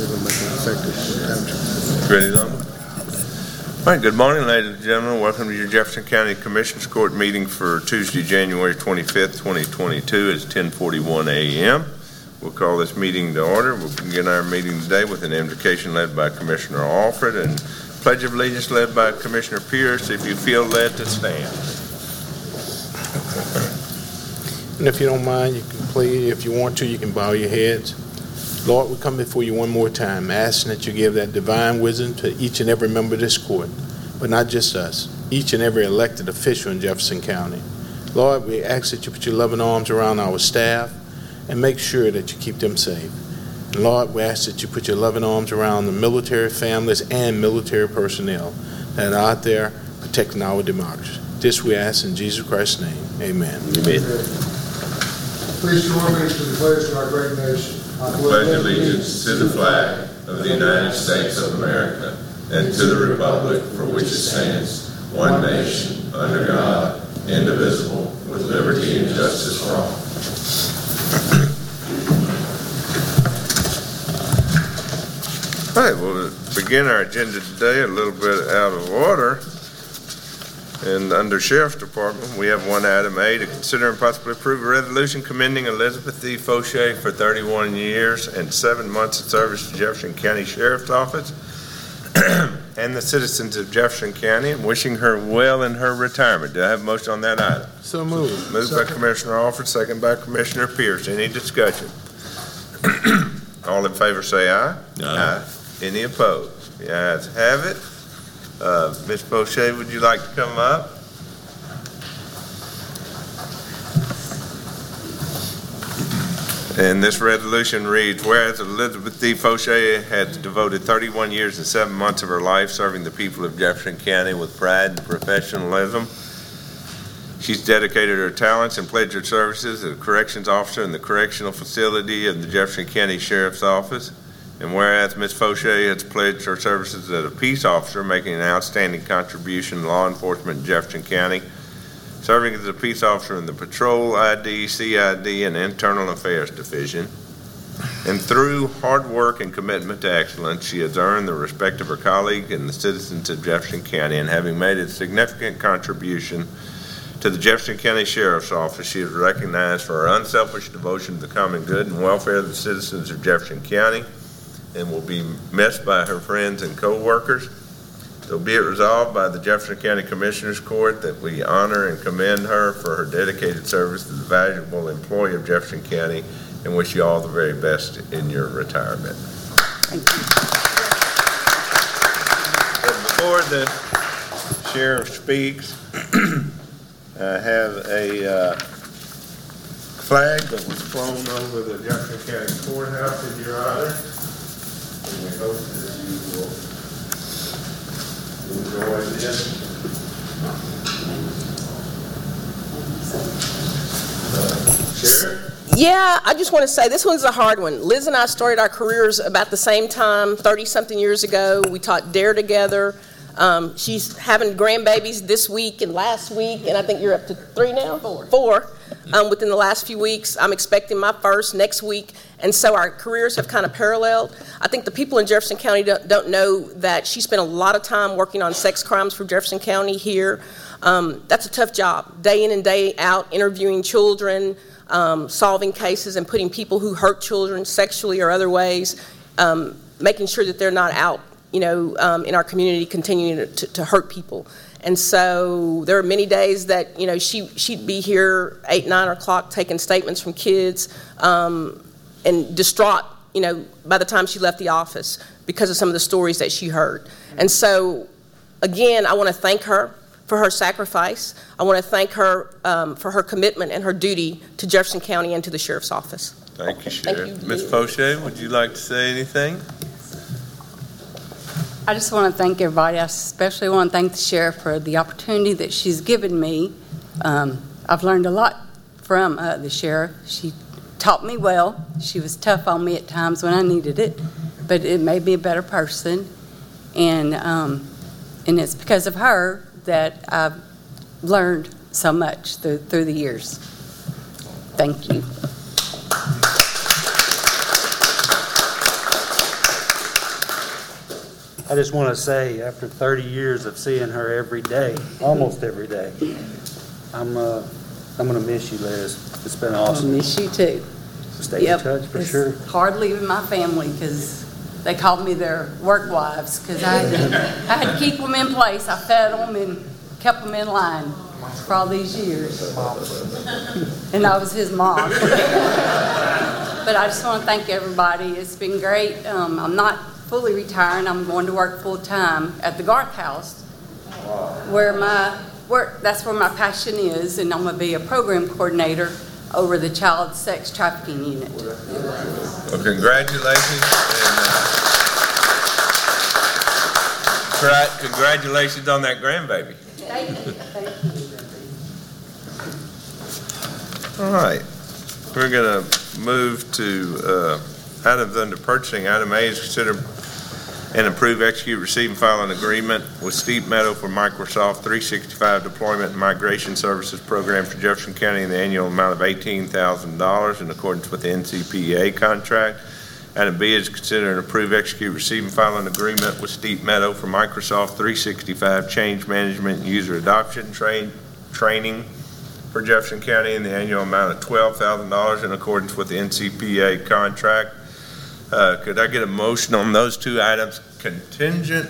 they're going to make it effective for the township. Ready, Loma? All right, good morning, ladies and gentlemen. Welcome to your Jefferson County Commissioners Court meeting for Tuesday, January 25th, 2022. It's 10:41 a.m. We'll call this meeting to order. We'll begin our meeting today with an invocation led by Commissioner Alford and Pledge of Allegiance led by Commissioner Pierce. If you feel led to stand. And if you don't mind, you can please, if you want to, you can bow your heads. Lord, we come before you one more time, asking that you give that divine wisdom to each and every member of this court, but not just us, each and every elected official in Jefferson County. Lord, we ask that you put your loving arms around our staff and make sure that you keep them safe. And Lord, we ask that you put your loving arms around the military families and military personnel that are out there protecting our democracy. This we ask in Jesus Christ's name. Amen. Amen. Please join me to the pledge to our great nation. I pledge allegiance to the flag of the United States of America and to the republic for which it stands, one nation, under God, indivisible, with liberty and justice for all. All right, we'll begin our agenda today a little bit out of order. And under Sheriff's Department, we have one item A, to consider and possibly approve a resolution commending Elizabeth D. Fauché for 31 years and 7 months of service to Jefferson County Sheriff's Office and the citizens of Jefferson County, and wishing her well in her retirement. Do I have a motion on that item? So moved. Moved by Commissioner Alford, second by Commissioner Pierce. Any discussion? All in favor say aye. Aye. Any opposed? The ayes have it. Ms. Fauché, would you like to come up? And this resolution reads, whereas Elizabeth D. Fauché has devoted 31 years and 7 months of her life serving the people of Jefferson County with pride and professionalism. She's dedicated her talents and pledged her services as a corrections officer in the correctional facility of the Jefferson County Sheriff's Office. And whereas Ms. Fauché has pledged her services as a peace officer, making an outstanding contribution to law enforcement in Jefferson County, serving as a peace officer in the Patrol, ID, CID, and Internal Affairs Division. And through hard work and commitment to excellence, she has earned the respect of her colleagues and the citizens of Jefferson County, and having made a significant contribution to the Jefferson County Sheriff's Office, she is recognized for her unselfish devotion to the common good and welfare of the citizens of Jefferson County, and will be missed by her friends and co-workers. So be it resolved by the Jefferson County Commissioners Court that we honor and commend her for her dedicated service to the valuable employee of Jefferson County, and wish you all the very best in your retirement. Thank you. And before the sheriff speaks, I have a flag that was flown over the Jefferson County Courthouse in your honor. And we hope that you will enjoy this. Sheriff? Yeah, I just want to say this one's a hard one. Liz and I started our careers about the same time, 30-something years ago. We taught DARE together. She's having grandbabies this week and last week, and I think you're up to 3 now? 4. Within the last few weeks. I'm expecting my first next week, and so our careers have kind of paralleled. I think the people in Jefferson County don't know that she spent a lot of time working on sex crimes for Jefferson County here. That's a tough job, day in and day out, interviewing children, solving cases, and putting people who hurt children sexually or other ways, making sure that they're not out, in our community, continuing to hurt people. And so there are many days that, she'd be here 8, 9 o'clock taking statements from kids, and distraught, by the time she left the office because of some of the stories that she heard. And so, again, I want to thank her for her sacrifice. I want to thank her for her commitment and her duty to Jefferson County and to the Sheriff's Office. Thank you, Sheriff. Ms. Fauché, would you like to say anything? I just want to thank everybody. I especially want to thank the Sheriff for the opportunity that she's given me. I've learned a lot from the Sheriff. She taught me well. She was tough on me at times when I needed it, but it made me a better person. And it's because of her that I've learned so much through the years. Thank you. I just want to say, after 30 years of seeing her every day, almost every day, I'm going to miss you, Liz. It's been I awesome. miss you too. Stay in touch for sure. It's hard leaving my family because they called me their work wives because I had to keep them in place. I fed them and kept them in line for all these years. And I was his mom. But I just want to thank everybody. It's been great. I'm not fully retiring. I'm going to work full time at the Garth House, where that's where my passion is, and I'm going to be a program coordinator over the child sex trafficking unit. Well, congratulations. And, congratulations on that grandbaby. Thank you. Thank you. All right. We're going to move to items under purchasing. Item A is consider and approve, execute, receive, and file an agreement with Steep Meadow for Microsoft 365 Deployment and Migration Services Program for Jefferson County in the annual amount of $18,000 in accordance with the NCPA contract. Item B is consider and approve, execute, receive, and file an agreement with Steep Meadow for Microsoft 365 Change Management and User Adoption Training for Jefferson County in the annual amount of $12,000 in accordance with the NCPA contract. Could I get a motion on those two items contingent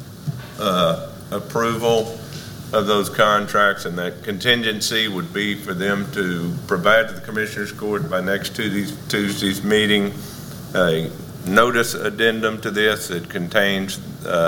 approval of those contracts, and that contingency would be for them to provide to the Commissioners Court by next Tuesday's meeting a notice addendum to this that contains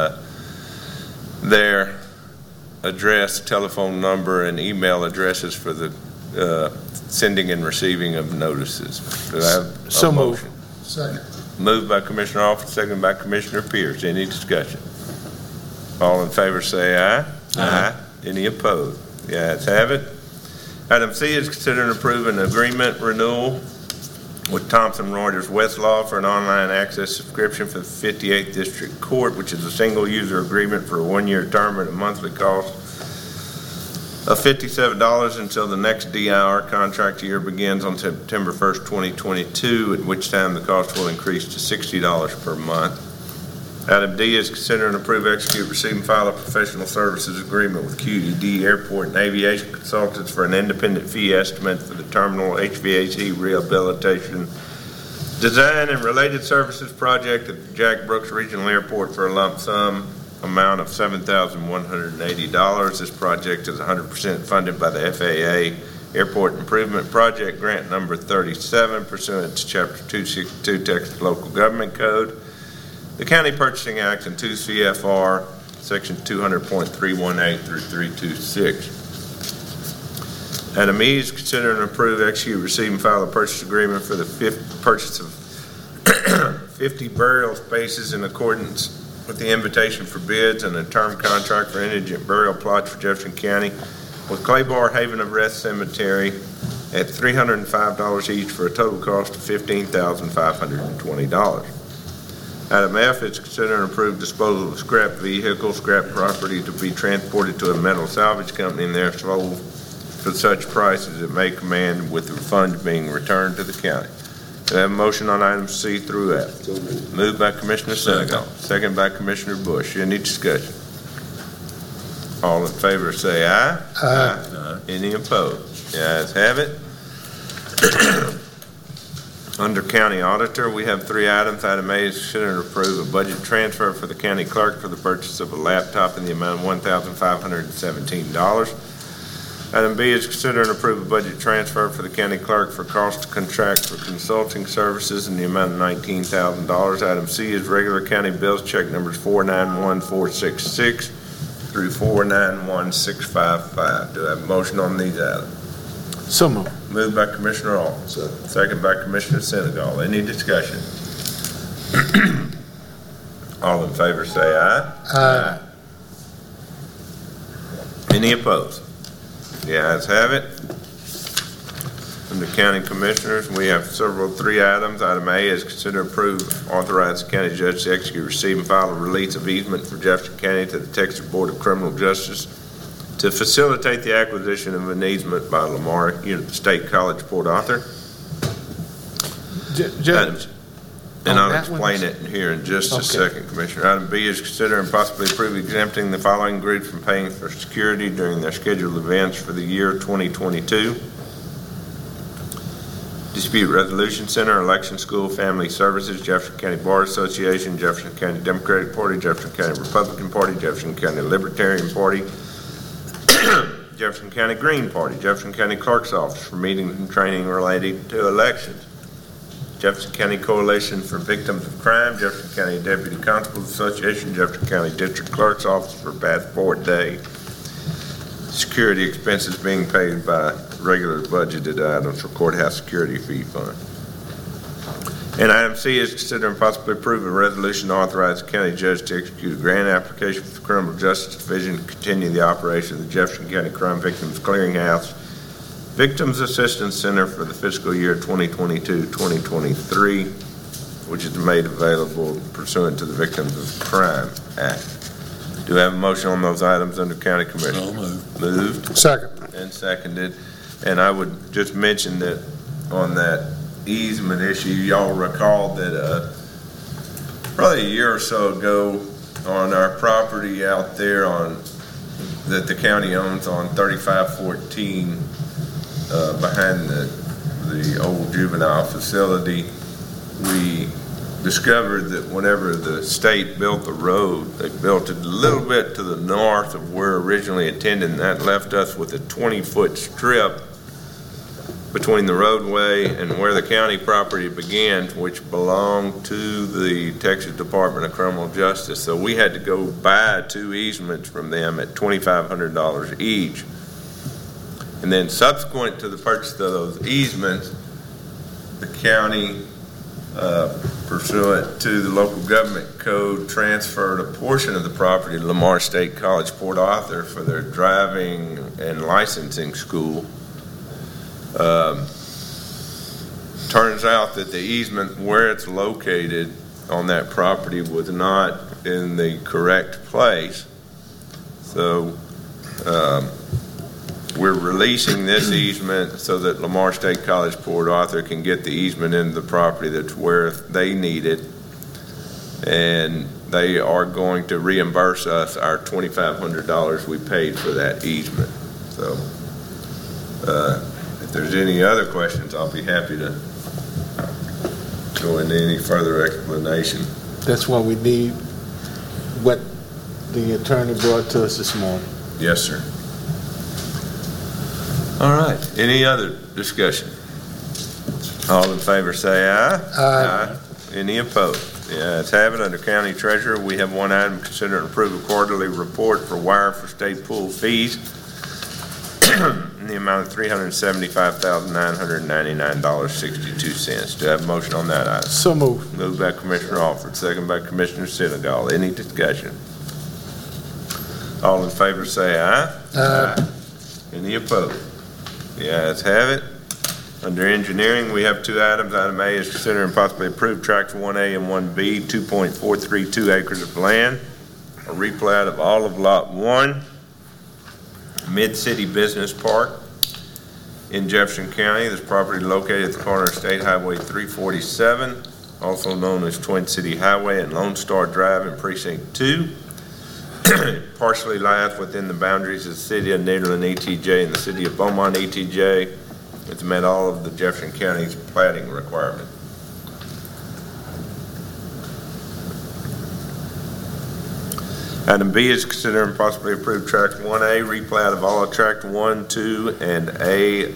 their address, telephone number, and email addresses for the sending and receiving of notices. Do I have a So moved. motion? Second. Moved by Commissioner Alford, seconded by Commissioner Pierce. Any discussion? All in favor say aye. Aye. Any opposed? The ayes have it. Item C is consider and approve an agreement renewal with Thomson Reuters Westlaw for an online access subscription for the 58th District Court, which is a single user agreement for a one-year term at a monthly cost of $57 until the next DIR contract year begins on September 1st, 2022, at which time the cost will increase to $60 per month. Item D is consider and approve, execute, receive, and file a professional services agreement with QED Airport and Aviation Consultants for an independent fee estimate for the terminal HVAC rehabilitation design and related services project at the Jack Brooks Regional Airport for a lump sum amount of $7,180. This project is 100% funded by the FAA Airport Improvement Project Grant number 37 pursuant to Chapter 262 Texas Local Government Code, the County Purchasing Act, and 2 CFR Section 200.318 through 326. Item E is consider and approve, execute, receive, and file a purchase agreement for the purchase of 50 burial spaces in accordance with the invitation for bids and a term contract for indigent burial plots for Jefferson County with Claybar Haven of Rest Cemetery at $305 each for a total cost of $15,520. Item F is consider and approve disposal of scrap vehicles, scrap property to be transported to a metal salvage company and there sold for such price as it may command, with the funds being returned to the county. Do I have a motion on items C through F? Moved by Commissioner Senegal, second by Commissioner Bush. Any discussion? All in favor say aye. Aye. Any opposed? The ayes have it. Under County Auditor, we have 3 items. Item A is consider and approve a budget transfer for the county clerk for the purchase of a laptop in the amount of $1,517. Item B is consider and approve a budget transfer for the county clerk for cost contract for consulting services in the amount of $19,000. Item C is regular county bills, check numbers 491466 through 491655. Do I have a motion on these items? So moved. Moved by Commissioner Alton, second by Commissioner Senegal. Any discussion? All in favor say aye. Aye. Any opposed? The ayes have it. Under County Commissioners, we have 3 items. Item A is consider approve, authorize the county judge to execute, receive, and file a release of easement for Jefferson County to the Texas Board of Criminal Justice to facilitate the acquisition of an easement by Lamar State College, Port Arthur. Judge, And On I'll that one? explain it here in just a Okay. second, Commissioner. Item B is consider and possibly approve exempting the following groups from paying for security during their scheduled events for the year 2022. Dispute Resolution Center, Election School, Family Services, Jefferson County Bar Association, Jefferson County Democratic Party, Jefferson County Republican Party, Jefferson County Libertarian Party, Jefferson County Green Party, Jefferson County Clerk's Office for meetings and training related to elections. Jefferson County Coalition for Victims of Crime, Jefferson County Deputy Constables Association, Jefferson County District Clerk's Office for Passport Day. Security expenses being paid by regular budgeted items for courthouse security fee fund. And item C is consider and possibly approve a resolution to authorize the county judge to execute a grant application for the Criminal Justice Division to continue the operation of the Jefferson County Crime Victims Clearinghouse Victims Assistance Center for the fiscal year 2022-2023, which is made available pursuant to the Victims of Crime Act. Do I have a motion on those items under County Commissioner? So moved. Moved Second. and seconded. And I would just mention that on that easement issue, y'all recall that probably a year or so ago on our property out there that the county owns on 3514 behind the old juvenile facility, we discovered that whenever the state built the road, they built it a little bit to the north of where originally intended, and that left us with a 20-foot strip between the roadway and where the county property began, which belonged to the Texas Department of Criminal Justice. So we had to go buy 2 easements from them at $2,500 each. And then subsequent to the purchase of those easements, the county, pursuant to the local government code, transferred a portion of the property to Lamar State College, Port Arthur for their driving and licensing school. Turns out that the easement where it's located on that property was not in the correct place. So we're releasing this easement so that Lamar State College, Port Arthur can get the easement into the property that's where they need it. And they are going to reimburse us our $2,500 we paid for that easement. So if there's any other questions, I'll be happy to go into any further explanation. That's why we need what the attorney brought to us this morning. Yes, sir. All right. Any other discussion? All in favor say aye. Aye. Any opposed? The ayes have it. Under County Treasurer, we have one item, consider and approve a quarterly report for wire for state pool fees in the amount of $375,999.62. Do I have a motion on that item? So moved. Moved by Commissioner Alford, second by Commissioner Sinegal. Any discussion? All in favor say aye. Aye. Any opposed? The ayes have it. Under engineering, we have 2 items. Item A is consider and possibly approve tracts 1A and 1B, 2.432 acres of land, a replat of all of Lot 1, Mid-City Business Park in Jefferson County. This property located at the corner of State Highway 347, also known as Twin City Highway and Lone Star Drive in Precinct 2. Partially lies within the boundaries of the city of Nederland ETJ and the city of Beaumont ETJ. It's met all of the Jefferson County's plating requirement. Item B is consider and possibly approve tract 1A, replat of all of tract 1, 2, and A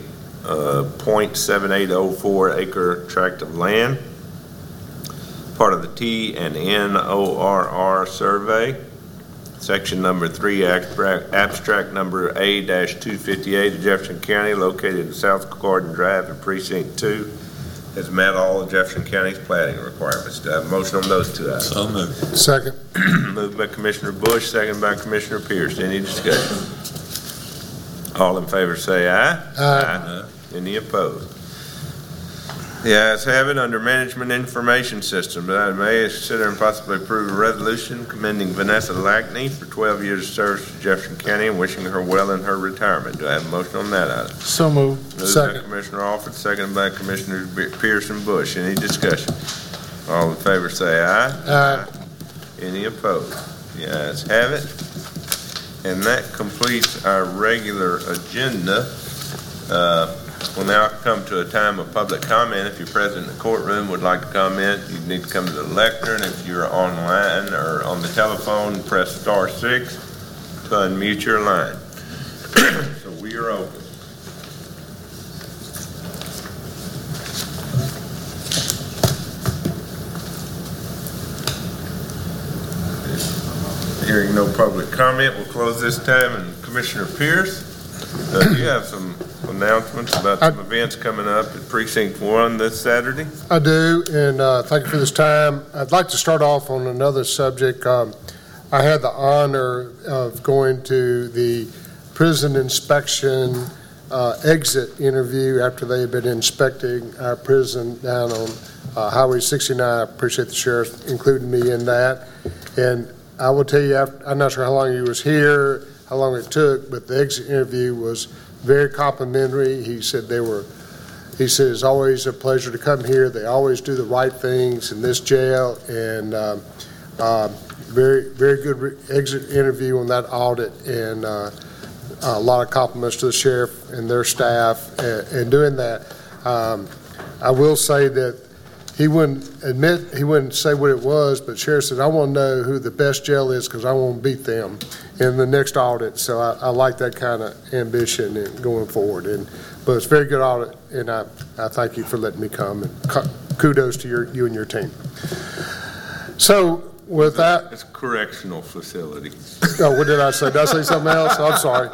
.7804 acre tract of land, part of the T and NORR survey. Section number 3, abstract number A-258 of Jefferson County, located in South Garden Drive in Precinct 2, has met all of Jefferson County's plating requirements. Do I have a motion on those 2 items? So moved. Second. Moved by Commissioner Bush, second by Commissioner Pierce. Any discussion? All in favor say aye. Aye. Any opposed? The ayes have it. Under Management Information System, item A is consider and possibly approve a resolution commending Vanessa Lackney for 12 years of service to Jefferson County and wishing her well in her retirement. Do I have a motion on that item? So moved. Moved by Second. Commissioner Alford, seconded by Commissioner Pierce and Bush. Any discussion? All in favor say aye. Aye. Any opposed? The ayes have it. And that completes our regular agenda. We'll now come to a time of public comment. If you're present in the courtroom, would like to comment, you need to come to the lectern. If you're online or on the telephone, press star 6 to unmute your line. So we are open. Hearing no public comment, we'll close this time. And Commissioner Pierce, you have some announcements about some events coming up at Precinct 1 this Saturday? I do, and thank you for this time. I'd like to start off on another subject. I had the honor of going to the prison inspection exit interview after they had been inspecting our prison down on Highway 69. I appreciate the sheriff including me in that. And I will tell you, I'm not sure how long you was here, how long it took, but the exit interview was very complimentary. He said it's always a pleasure to come here. They always do the right things in this jail, and very, very good exit interview on that audit, and a lot of compliments to the sheriff and their staff in doing that. I will say that he wouldn't say what it was, but Sheriff said, I want to know who the best jail is because I want to beat them in the next audit. So I like that kind of ambition and going forward. But it's a very good audit, and I thank you for letting me come. And kudos to you and your team. So with that. It's a correctional facility. Oh, what did I say? Did I say something else? I'm sorry.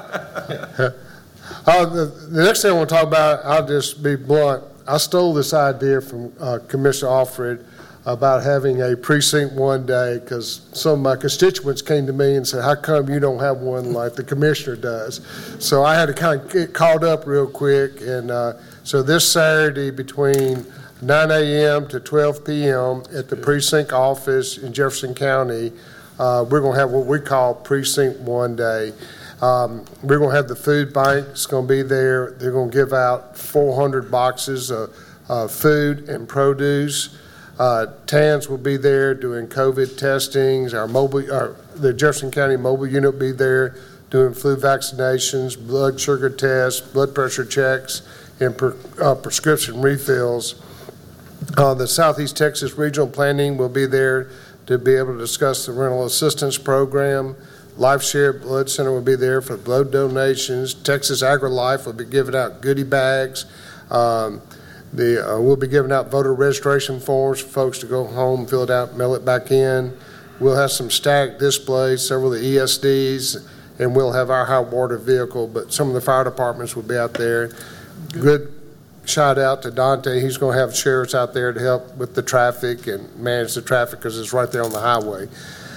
The next thing I want to talk about, I'll just be blunt. I stole this idea from Commissioner Alfred about having a Precinct 1 day because some of my constituents came to me and said, how come you don't have one like the commissioner does? So I had to kind of get caught up real quick. And so this Saturday between 9 a.m. to 12 p.m. at the precinct office in Jefferson County, we're going to have what we call Precinct 1 day. We're going to have the food bank. It's going to be there. They're going to give out 400 boxes of food and produce. TANs will be there doing COVID testings. The Jefferson County mobile unit will be there doing flu vaccinations, blood sugar tests, blood pressure checks, and prescription refills. The Southeast Texas Regional Planning will be there to be able to discuss the rental assistance program. Life Share Blood Center will be there for blood donations. Texas AgriLife will be giving out goodie bags. We'll be giving out voter registration forms for folks to go home, fill it out, mail it back in. We'll have some static displays, several of the ESDs, and we'll have our high water vehicle, but some of the fire departments will be out there. Good shout out to Dante. He's going to have sheriffs out there to help with the traffic and manage the traffic because it's right there on the highway.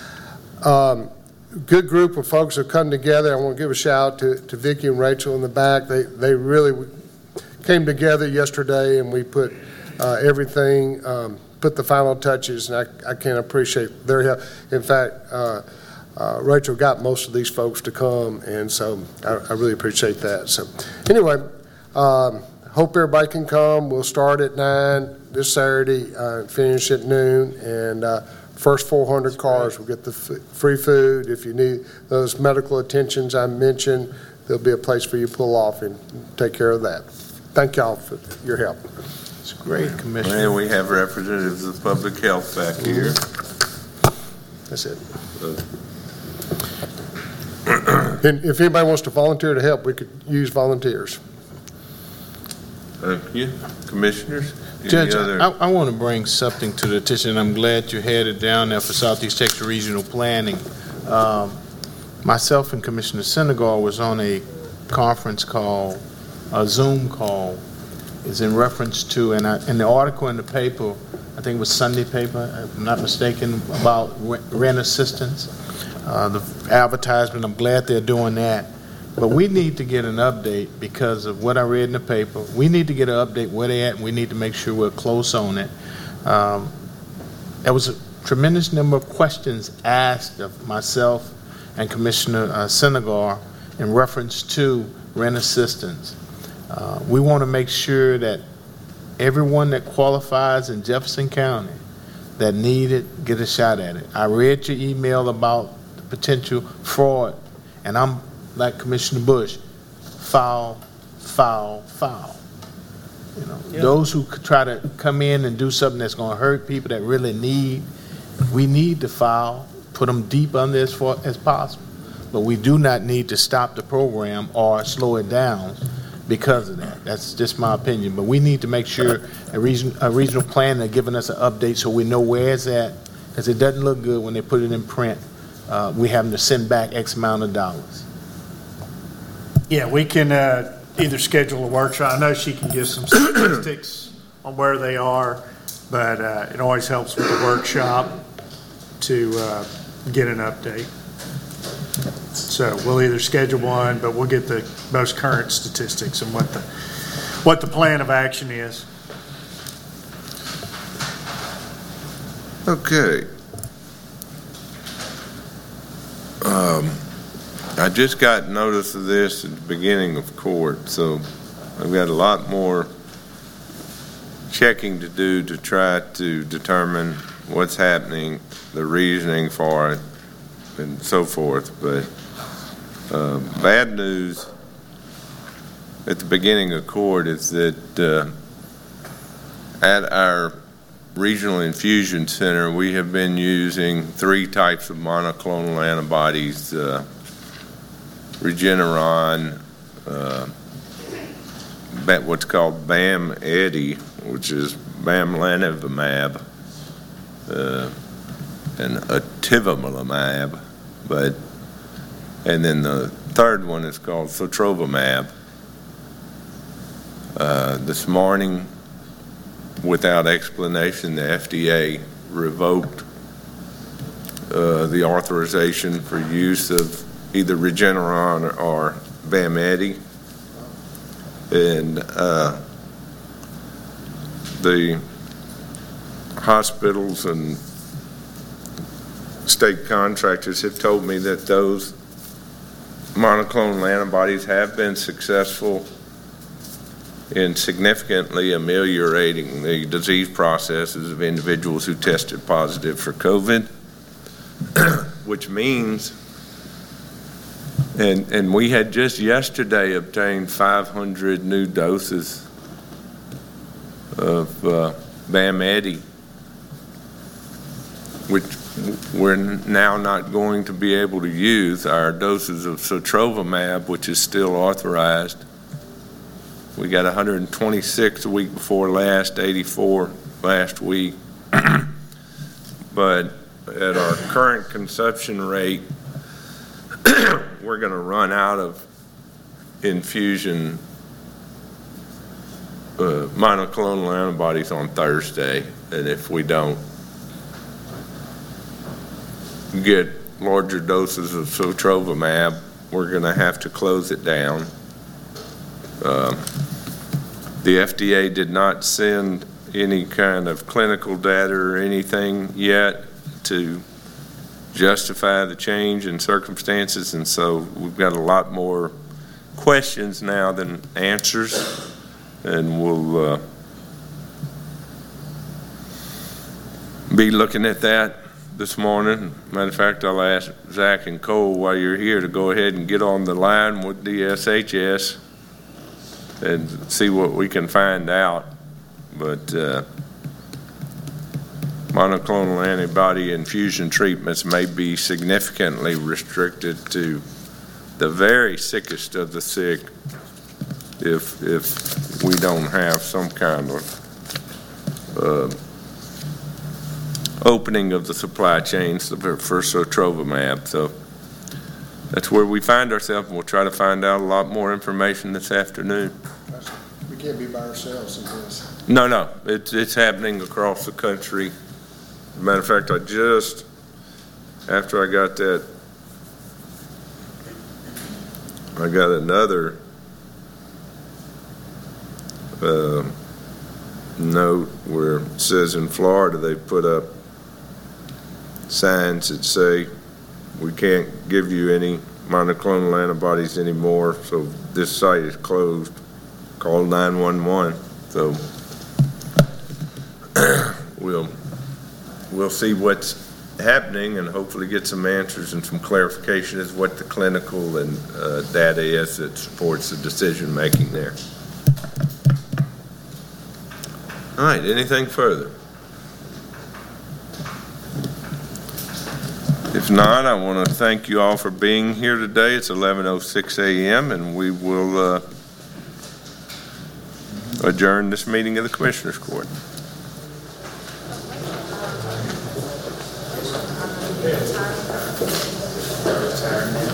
Good group of folks have come together. I want to give a shout out to Vicki and Rachel in the back. They really came together yesterday, and we put everything, put the final touches, and I can appreciate their help. In fact, Rachel got most of these folks to come, and so I really appreciate that. So anyway, hope everybody can come. We'll start at 9 this Saturday, finish at noon, and first 400 cars will get the free food. If you need those medical attentions I mentioned, there'll be a place for you to pull off and take care of that. Thank y'all for your help. It's great, Commissioner. And we have representatives of public health back here. That's it. And if anybody wants to volunteer to help, we could use volunteers. Thank you. Commissioners? Judge, I want to bring something to the attention. I'm glad you had it down there for Southeast Texas Regional Planning. Myself and Commissioner Senegal was on a conference call, a Zoom call, is in reference to, and the article in the paper, I think it was Sunday paper, if I'm not mistaken, about rent assistance, the advertisement. I'm glad they're doing that. But we need to get an update because of what I read in the paper. We need to get an update where they're at, and we need to make sure we're close on it. There was a tremendous number of questions asked of myself and Commissioner Senegal in reference to rent assistance. We want to make sure that everyone that qualifies in Jefferson County that need it get a shot at it. I read your email about the potential fraud, and I'm like Commissioner Bush, foul, foul, foul. You know, those who try to come in and do something that's going to hurt people that really need, we need to file, put them deep under as far as possible. But we do not need to stop the program or slow it down because of that. That's just my opinion. But we need to make sure a regional planner giving us an update so we know where it's at, because it doesn't look good when they put it in print. We having to send back X amount of dollars. Yeah, we can either schedule a workshop. I know she can give some statistics on where they are, but it always helps with the workshop to get an update. So we'll either schedule one, but we'll get the most current statistics and what the plan of action is. Okay. I just got notice of this at the beginning of court, so I've got a lot more checking to do to try to determine what's happening, the reasoning for it, and so forth. But bad news at the beginning of court is that at our regional infusion center, we have been using 3 types of monoclonal antibodies, Regeneron, what's called BAM-EDI, which is bamlanivimab, and ativalimab, and then the third one is called sotrovimab. This morning, without explanation, the FDA revoked the authorization for use of either Regeneron or BAM-EDI, and the hospitals and state contractors have told me that those monoclonal antibodies have been successful in significantly ameliorating the disease processes of individuals who tested positive for COVID, which means, and we had just yesterday obtained 500 new doses of BAM-EDI, which we're now not going to be able to use. Our doses of sotrovimab, which is still authorized, we got 126 the week before last, 84 last week. But at our current consumption rate, we're going to run out of infusion monoclonal antibodies on Thursday. And if we don't get larger doses of sotrovimab, we're going to have to close it down. The FDA did not send any kind of clinical data or anything yet to justify the change in circumstances, and so we've got a lot more questions now than answers, and we'll be looking at that this morning. Matter of fact, I'll ask Zach and Cole while you're here to go ahead and get on the line with DSHS and see what we can find out. But monoclonal antibody infusion treatments may be significantly restricted to the very sickest of the sick if we don't have some kind of opening of the supply chains for sotrovimab. So that's where we find ourselves, and we'll try to find out a lot more information this afternoon. We can't be by ourselves in this. No, it's happening across the country. As a matter of fact, after I got that, I got another note where it says in Florida they put up signs that say we can't give you any monoclonal antibodies anymore, so this site is closed. Call 911. So we'll we'll see what's happening and hopefully get some answers and some clarification as what the clinical and data is that supports the decision-making there. All right, anything further? If not, I want to thank you all for being here today. It's 11:06 a.m. and we will adjourn this meeting of the Commissioners Court. Retired now.